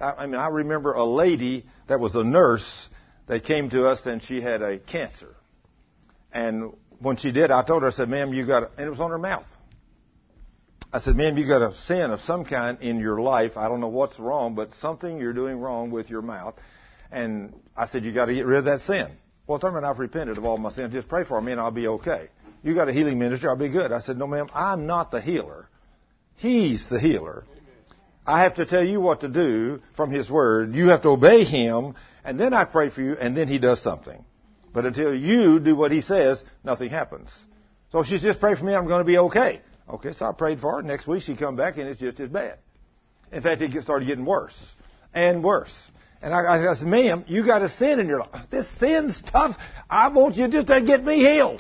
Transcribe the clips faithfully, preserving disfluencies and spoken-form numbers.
I, I mean, I remember a lady that was a nurse that came to us, and she had a cancer. And when she did, I told her, I said, ma'am, you got a, and it was on her mouth. I said, ma'am, you got a sin of some kind in your life. I don't know what's wrong, but something you're doing wrong with your mouth. And I said, you got to get rid of that sin. Well, Thurman, I've repented of all my sins. Just pray for me and I'll be okay. You got a healing ministry, I'll be good. I said, no, ma'am, I'm not the healer. He's the healer. I have to tell you what to do from His Word. You have to obey Him, and then I pray for you, and then He does something. But until you do what He says, nothing happens. So she just prayed for me, I'm going to be okay. Okay, so I prayed for her. Next week she come back, and it's just as bad. In fact, it started getting worse and worse. And I, I said, ma'am, you got a sin in your life. This sin's tough. I want you just to get me healed.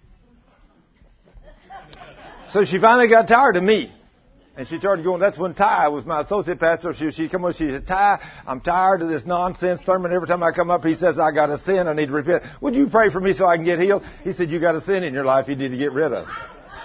So she finally got tired of me. And she started going, that's when Ty was my associate pastor. She, she come on, she said, Ty, I'm tired of this nonsense. Thurman, every time I come up, he says, I got a sin. I need to repent. Would you pray for me so I can get healed? He said, you got a sin in your life you need to get rid of.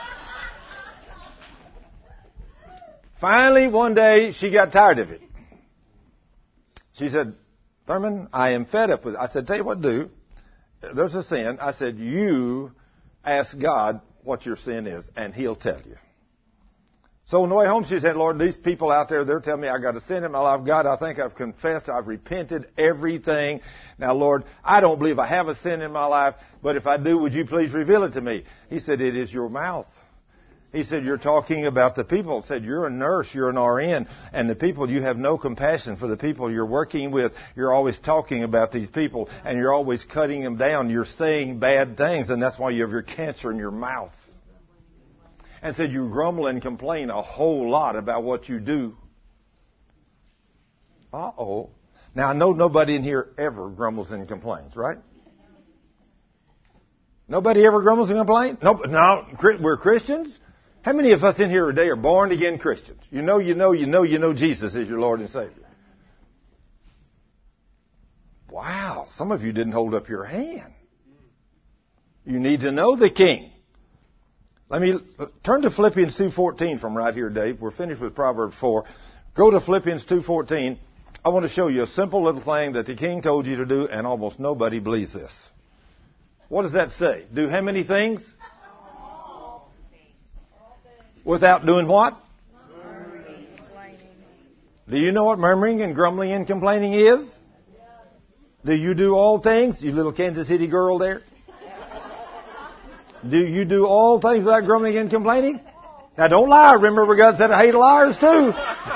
Finally, one day, she got tired of it. She said, Thurman, I am fed up with it. I said, tell you what to do. There's a sin. I said, you ask God what your sin is, and He'll tell you. So on the way home, she said, Lord, these people out there, they're telling me I got a sin in my life. God, I think I've confessed. I've repented everything. Now, Lord, I don't believe I have a sin in my life, but if I do, would you please reveal it to me? He said, it is your mouth. He said, you're talking about the people. He said, you're a nurse, you're an R N, and the people, you have no compassion for the people you're working with. You're always talking about these people, and you're always cutting them down. You're saying bad things, and that's why you have your cancer in your mouth. And said, you grumble and complain a whole lot about what you do. Uh-oh. Now, I know nobody in here ever grumbles and complains, right? Nobody ever grumbles and complains? No, no, we're Christians. How many of us in here today are born again Christians? You know, you know, you know, you know Jesus is your Lord and Savior. Wow, some of you didn't hold up your hand. You need to know the King. Let me turn to Philippians two fourteen from right here, Dave. We're finished with Proverbs four. Go to Philippians two fourteen. I want to show you a simple little thing that the King told you to do, and almost nobody believes this. What does that say? Do how many things? Without doing what? Do you know what murmuring and grumbling and complaining is? Do you do all things? You little Kansas City girl there. Do you do all things without grumbling and complaining? Now don't lie. Remember God said I hate liars too.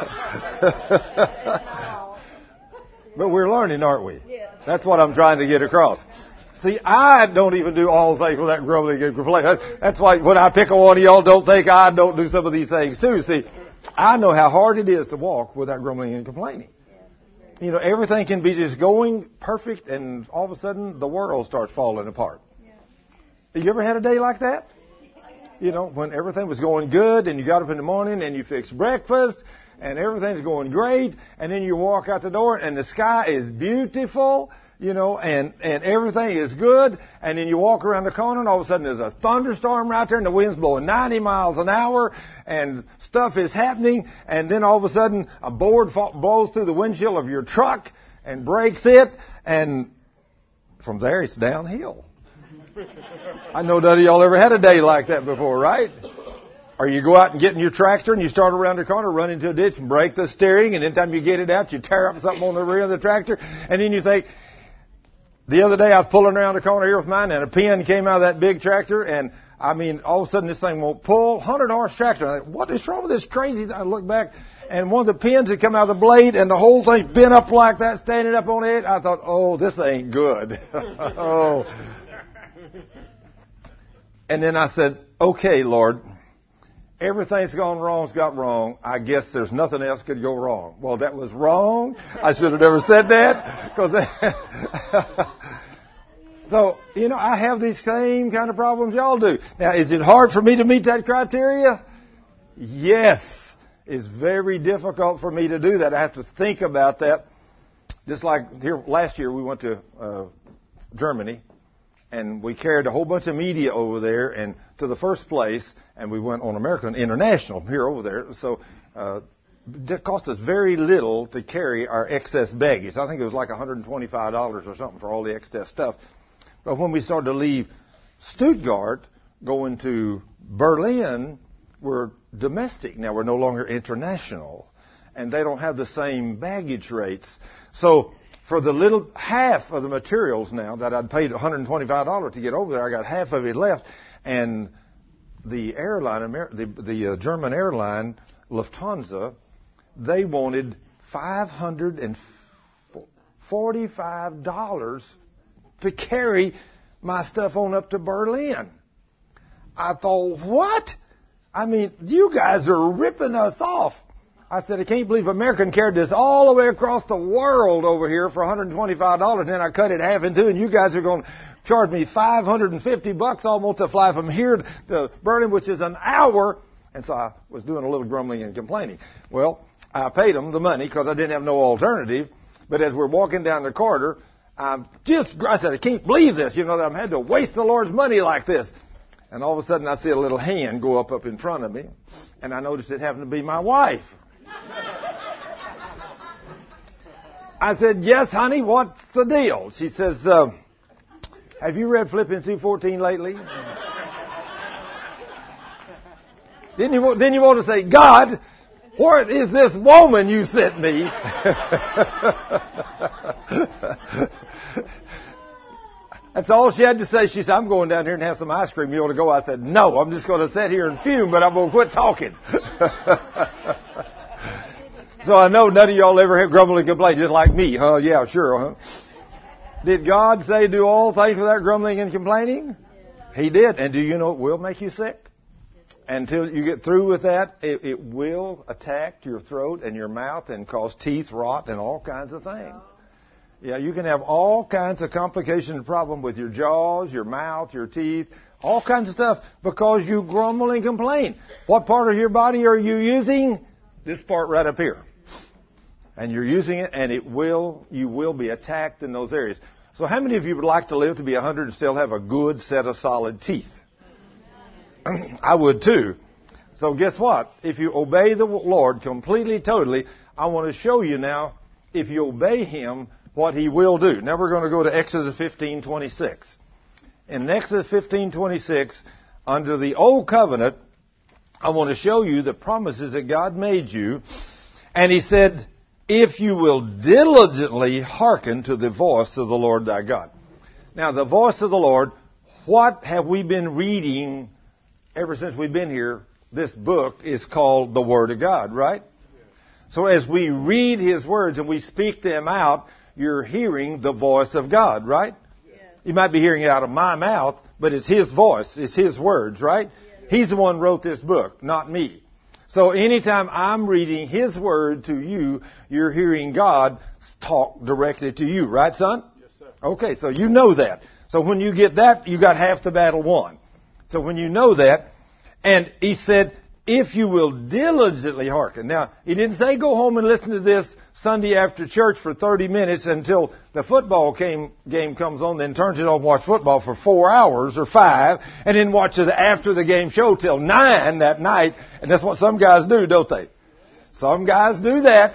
But we're learning, aren't we? That's what I'm trying to get across. See, I don't even do all things without grumbling and complaining. That's why when I pick on one of y'all, don't think I don't do some of these things too. See, I know how hard it is to walk without grumbling and complaining. You know, everything can be just going perfect, and all of a sudden the world starts falling apart. Have you ever had a day like that? You know, when everything was going good and you got up in the morning and you fixed breakfast and everything's going great, and then you walk out the door and the sky is beautiful, you know, and, and everything is good, and then you walk around the corner and all of a sudden there's a thunderstorm right there and the wind's blowing ninety miles an hour and stuff is happening, and then all of a sudden a board blows through the windshield of your truck and breaks it, and from there it's downhill. I know none of y'all ever had a day like that before, right? Or you go out and get in your tractor and you start around the corner, run into a ditch and break the steering, and anytime you get it out, you tear up something on the rear of the tractor, and then you think, the other day I was pulling around the corner here with mine, and a pin came out of that big tractor, and I mean, all of a sudden this thing won't pull, one hundred horse tractor. I think, what is wrong with this crazy thing? I look back, and one of the pins had come out of the blade, and the whole thing bent up like that, standing up on it. I thought, oh, this ain't good. Oh. And then I said, okay, Lord, everything's gone wrong, it's got wrong. I guess there's nothing else could go wrong. Well, that was wrong. I should have never said that. Cause that so, you know, I have these same kind of problems y'all do. Now, is it hard for me to meet that criteria? Yes. It's very difficult for me to do that. I have to think about that. Just like here last year we went to uh, Germany. And we carried a whole bunch of media over there and to the first place, and we went on American International here over there. So uh, it cost us very little to carry our excess baggage. I think it was like one hundred twenty-five dollars or something for all the excess stuff. But when we started to leave Stuttgart, going to Berlin, we're domestic. Now we're no longer international. And they don't have the same baggage rates. So for the little half of the materials now that I'd paid one hundred twenty-five dollars to get over there, I got half of it left. And the airline, the, the uh, German airline, Lufthansa, they wanted five hundred forty-five dollars to carry my stuff on up to Berlin. I thought, what? I mean, you guys are ripping us off. I said, I can't believe American carried this all the way across the world over here for one hundred twenty-five dollars, and then I cut it half in two, and you guys are going to charge me five hundred fifty bucks almost to fly from here to Berlin, which is an hour. And so I was doing a little grumbling and complaining. Well, I paid them the money because I didn't have no alternative. But as we're walking down the corridor, I'm just, I said, I can't believe this, you know, that I'm had to waste the Lord's money like this. And all of a sudden I see a little hand go up up in front of me. And I noticed it happened to be my wife. I said, yes, honey, what's the deal? She says, uh, have you read Philippians two fourteen lately? Didn't you, didn't you want to say, God, what is this woman you sent me? That's all she had to say. She said, I'm going down here and have some ice cream. You want to go? I said, no, I'm just going to sit here and fume, but I'm going to quit talking. So I know none of y'all ever grumble and complain, just like me. Huh? Yeah, sure. Huh? Did God say do all things without grumbling and complaining? He did. And do you know it will make you sick? Until you get through with that, it, it will attack your throat and your mouth and cause teeth rot and all kinds of things. Yeah, you can have all kinds of complications and problems with your jaws, your mouth, your teeth, all kinds of stuff because you grumble and complain. What part of your body are you using? This part right up here. And you're using it, and it will, you will be attacked in those areas. So how many of you would like to live to be one hundred and still have a good set of solid teeth? I would too. So guess what? If you obey the Lord completely, totally, I want to show you now, if you obey Him, what He will do. Now we're going to go to Exodus fifteen twenty-six. In Exodus fifteen twenty-six, under the Old Covenant, I want to show you the promises that God made you. And He said, if you will diligently hearken to the voice of the Lord thy God. Now the voice of the Lord, what have we been reading ever since we've been here? This book is called the Word of God, right? So as we read His words and we speak them out, you're hearing the voice of God, right? Yes. You might be hearing it out of my mouth, but it's His voice. It's His words, right? Yes. He's the one who wrote this book, not me. So anytime I'm reading His word to you, you're hearing God talk directly to you, right, son? Yes, sir. Okay, so you know that. So when you get that, you got half the battle won. So when you know that, and He said, if you will diligently hearken. Now, He didn't say go home and listen to this Sunday after church for thirty minutes until the football game, game comes on, then turns it on and watch football for four hours or five, and then watch the after the game show till nine that night. And that's what some guys do, don't they? Some guys do that.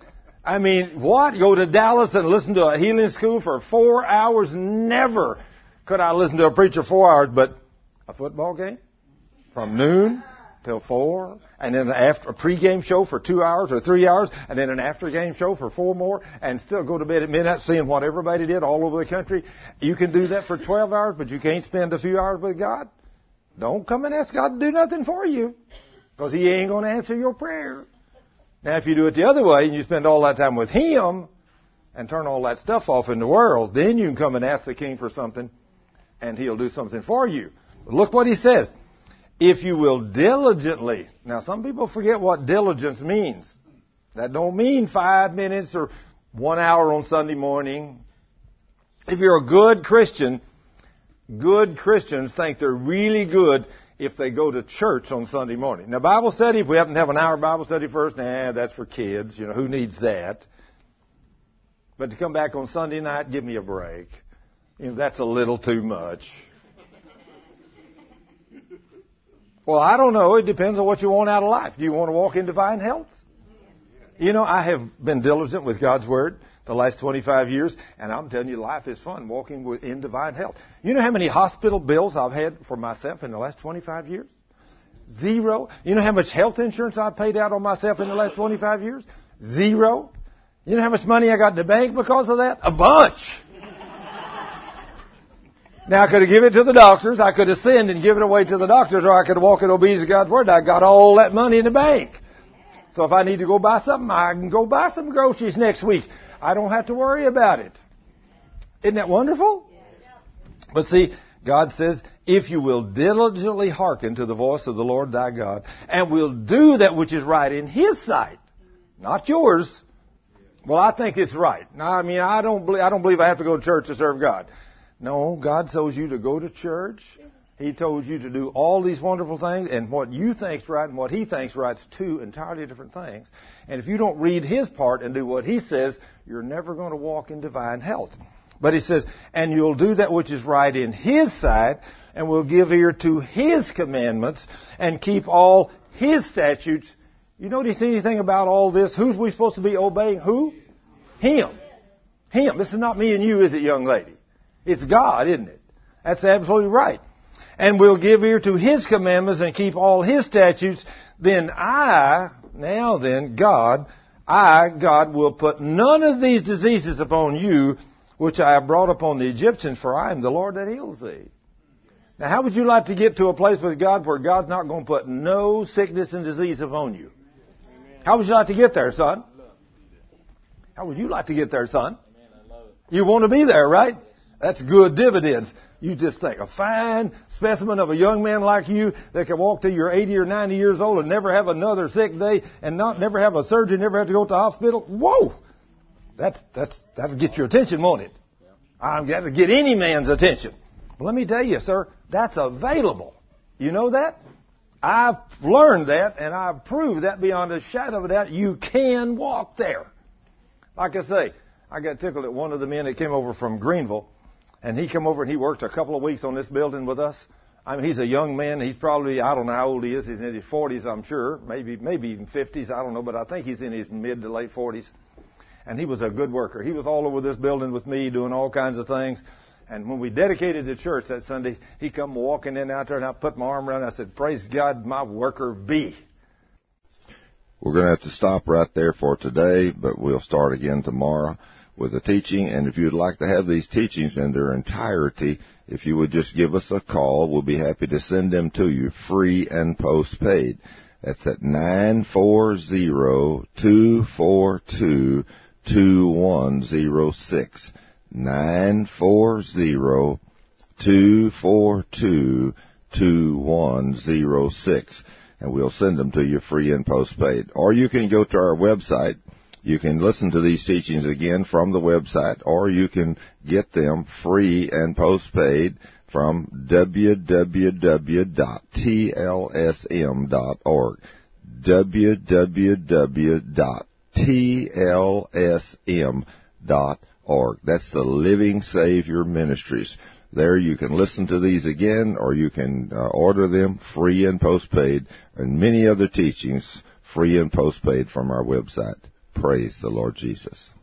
I mean, what? Go to Dallas and listen to a healing school for four hours? Never could I listen to a preacher four hours, but a football game from noon till four, and then an after a pregame show for two hours or three hours, and then an after-game show for four more, and still go to bed at midnight seeing what everybody did all over the country. You can do that for twelve hours, but you can't spend a few hours with God. Don't come and ask God to do nothing for you, because He ain't going to answer your prayer. Now, if you do it the other way, and you spend all that time with Him, and turn all that stuff off in the world, then you can come and ask the King for something, and He'll do something for you. But look what He says. If you will diligently. Now, some people forget what diligence means. That don't mean five minutes or one hour on Sunday morning. If you're a good Christian, good Christians think they're really good if they go to church on Sunday morning. Now, Bible study, if we happen to have an hour Bible study first, nah, that's for kids. You know, who needs that? But to come back on Sunday night, give me a break. You know, that's a little too much. Well, I don't know. It depends on what you want out of life. Do you want to walk in divine health? You know, I have been diligent with God's Word the last twenty-five years, and I'm telling you, life is fun walking in divine health. You know how many hospital bills I've had for myself in the last twenty-five years? Zero. You know how much health insurance I've paid out on myself in the last twenty-five years? Zero. You know how much money I got in the bank because of that? A bunch. Now, I could have given it to the doctors. I could have sinned and given it away to the doctors, or I could have walked in obedience to God's Word. I got all that money in the bank. So if I need to go buy something, I can go buy some groceries next week. I don't have to worry about it. Isn't that wonderful? But see, God says, if you will diligently hearken to the voice of the Lord thy God, and will do that which is right in His sight, not yours. Well, I think it's right. Now, I mean, I don't believe, I don't believe I have to go to church to serve God. No, God tells you to go to church. He told you to do all these wonderful things, and what you think's right and what He thinks right is two entirely different things. And if you don't read His part and do what He says, you're never going to walk in divine health. But He says, and you'll do that which is right in His sight, and will give ear to His commandments, and keep all His statutes. You notice anything about all this? Who's we supposed to be obeying? Who? Him. Him. This is not me and you, is it, young lady? It's God, isn't it? That's absolutely right. And will give ear to His commandments and keep all His statutes. Then I, now then, God, I, God, will put none of these diseases upon you, which I have brought upon the Egyptians, for I am the Lord that heals thee. Now, how would you like to get to a place with God where God's not going to put no sickness and disease upon you? How would you like to get there, son? How would you like to get there, son? You want to be there, right? That's good dividends. You just think, a fine specimen of a young man like you that can walk till you're eighty or ninety years old and never have another sick day and not never have a surgery, never have to go to the hospital. Whoa! That's, that's, that'll get your attention, won't it? I'm got to get any man's attention. Well, let me tell you, sir, that's available. You know that? I've learned that, and I've proved that beyond a shadow of a doubt. You can walk there. Like I say, I got tickled at one of the men that came over from Greenville, and he came over and he worked a couple of weeks on this building with us. I mean, he's a young man. He's probably, I don't know how old he is. He's in his forties, I'm sure. Maybe, maybe even fifties. I don't know, but I think he's in his mid to late forties. And he was a good worker. He was all over this building with me doing all kinds of things. And when we dedicated the church that Sunday, he come walking in out there, and I put my arm around him. I said, praise God, my worker be. We're going to have to stop right there for today, but we'll start again tomorrow with the teaching. And if you'd like to have these teachings in their entirety, if you would just give us a call, we'll be happy to send them to you free and postpaid. That's at nine four zero, two four two, two one zero six. nine four zero, two four two, two one zero six. And we'll send them to you free and postpaid. Or you can go to our website. You can listen to these teachings again from the website, or you can get them free and postpaid from w w w dot t l s m dot org. w w w dot t l s m dot org. That's the Living Savior Ministries. There you can listen to these again, or you can uh, order them free and postpaid, and many other teachings free and postpaid from our website. Praise the Lord Jesus.